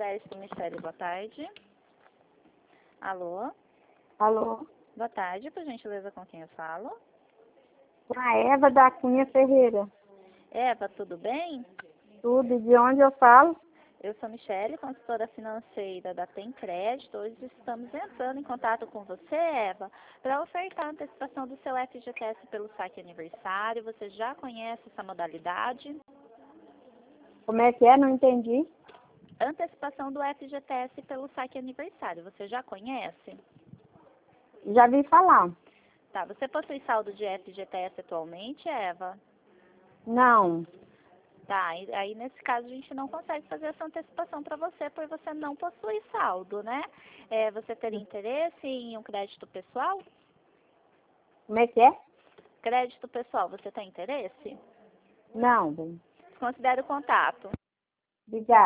Crédito, Michele, boa tarde. Alô? Alô? Boa tarde, por gentileza, com quem eu falo? Com a Eva da Cunha Ferreira. Eva, tudo bem? Tudo. De onde eu falo? Eu sou Michele, consultora financeira da Tem Crédito. Hoje estamos entrando em contato com você, Eva, para ofertar a antecipação do seu FGTS pelo saque aniversário. Você já conhece essa modalidade? Como é que é? Não entendi. Antecipação do FGTS pelo saque aniversário. Você já conhece? Já vi falar. Tá, você possui saldo de FGTS atualmente, Eva? Não. Tá, aí nesse caso a gente não consegue fazer essa antecipação para você, por você não possui saldo, né? Você teria interesse em um crédito pessoal? Como é que é? Crédito pessoal, você tem interesse? Não, bem. Considere o contato. Obrigada.